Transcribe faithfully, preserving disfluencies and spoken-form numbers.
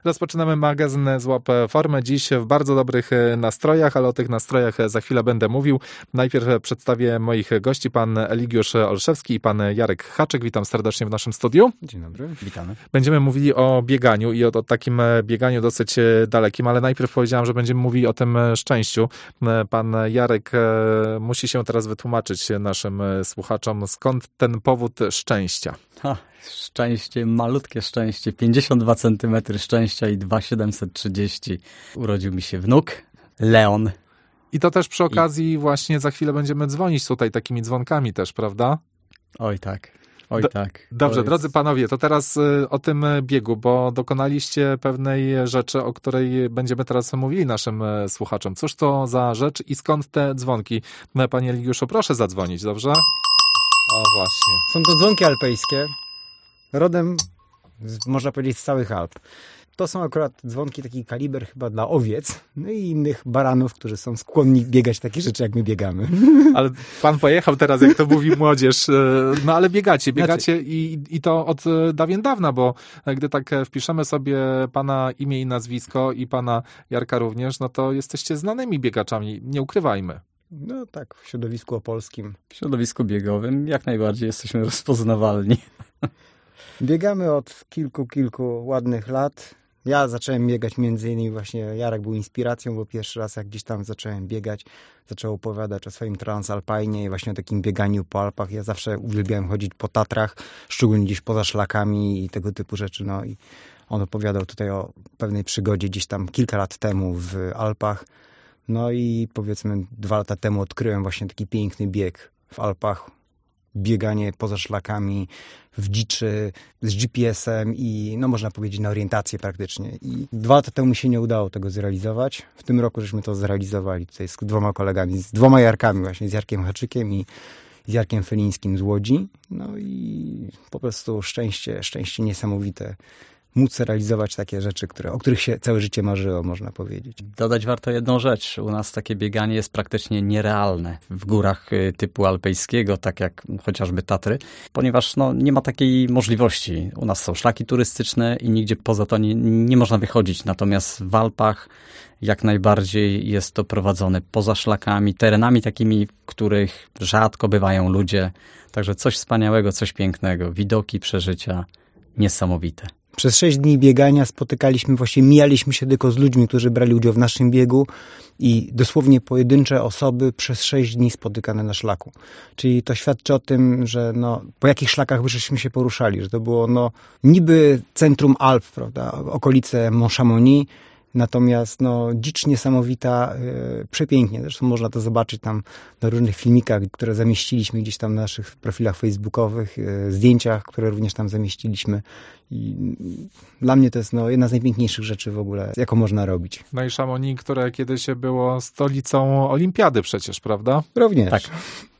Rozpoczynamy magazyn Złap Formę. Dziś w bardzo dobrych nastrojach, ale o tych nastrojach za chwilę będę mówił. Najpierw przedstawię moich gości, pan Eligiusz Olszewski i pan Jarek Haczek. Witam serdecznie w naszym studiu. Dzień dobry, witamy. Będziemy mówili o bieganiu i o, o takim bieganiu dosyć dalekim, ale najpierw powiedziałem, że będziemy mówili o tym szczęściu. Pan Jarek musi się teraz wytłumaczyć naszym słuchaczom, skąd ten powód szczęścia. Ha, szczęście, malutkie szczęście, pięćdziesiąt dwa centymetry szczęścia i dwa tysiące siedemset trzydzieści. Urodził mi się wnuk, Leon. I to też przy okazji I... właśnie za chwilę będziemy dzwonić tutaj takimi dzwonkami też, prawda? Oj tak, oj Do, tak. Dobrze, jest... drodzy panowie, to teraz y, o tym biegu, bo dokonaliście pewnej rzeczy, o której będziemy teraz mówili naszym y, słuchaczom. Cóż to za rzecz i skąd te dzwonki? Panie Eligiuszu, proszę zadzwonić, dobrze? O, właśnie. Są to dzwonki alpejskie, rodem, z, można powiedzieć, z całych Alp. To są akurat dzwonki, taki kaliber chyba dla owiec, no i innych baranów, którzy są skłonni biegać takie rzeczy, jak my biegamy. Ale pan pojechał teraz, jak to mówi młodzież, no ale biegacie, biegacie znaczy... i, i to od dawien dawna, bo gdy tak wpiszemy sobie pana imię i nazwisko i pana Jarka również, no to jesteście znanymi biegaczami, nie ukrywajmy. No tak, w środowisku opolskim. W środowisku biegowym jak najbardziej jesteśmy rozpoznawalni. Biegamy od kilku, kilku ładnych lat. Ja zacząłem biegać między innymi właśnie, Jarek był inspiracją, bo pierwszy raz jak gdzieś tam zacząłem biegać, zaczął opowiadać o swoim transalpajnie i właśnie o takim bieganiu po Alpach. Ja zawsze uwielbiałem chodzić po Tatrach, szczególnie gdzieś poza szlakami i tego typu rzeczy. No i on opowiadał tutaj o pewnej przygodzie gdzieś tam kilka lat temu w Alpach. No i powiedzmy dwa lata temu odkryłem właśnie taki piękny bieg w Alpach. Bieganie poza szlakami, w dziczy, z G P S-em i no można powiedzieć na orientację praktycznie. I dwa lata temu mi się nie udało tego zrealizować. W tym roku żeśmy to zrealizowali tutaj z dwoma kolegami, z dwoma Jarkami właśnie, z Jarkiem Haczykiem i z Jarkiem Felińskim z Łodzi. No i po prostu szczęście, szczęście niesamowite. Móc realizować takie rzeczy, które, o których się całe życie marzyło, można powiedzieć. Dodać warto jedną rzecz. U nas takie bieganie jest praktycznie nierealne w górach typu alpejskiego, tak jak chociażby Tatry, ponieważ no, nie ma takiej możliwości. U nas są szlaki turystyczne i nigdzie poza to nie, nie można wychodzić. Natomiast w Alpach jak najbardziej jest to prowadzone poza szlakami, terenami takimi, w których rzadko bywają ludzie. Także coś wspaniałego, coś pięknego. Widoki, przeżycia niesamowite. Przez sześć dni biegania spotykaliśmy, właśnie mijaliśmy się tylko z ludźmi, którzy brali udział w naszym biegu i dosłownie pojedyncze osoby przez sześć dni spotykane na szlaku. Czyli to świadczy o tym, że no, po jakich szlakach żeśmy się poruszali, że to było no, niby centrum Alp, prawda, okolice Mont Chamonix, natomiast no, dzicz niesamowita, yy, przepięknie. Zresztą można to zobaczyć tam na różnych filmikach, które zamieściliśmy gdzieś tam na naszych profilach facebookowych, yy, zdjęciach, które również tam zamieściliśmy. I dla mnie to jest no, jedna z najpiękniejszych rzeczy w ogóle, jaką można robić. No i Chamonix, które kiedyś było stolicą olimpiady przecież, prawda? Również. Tak.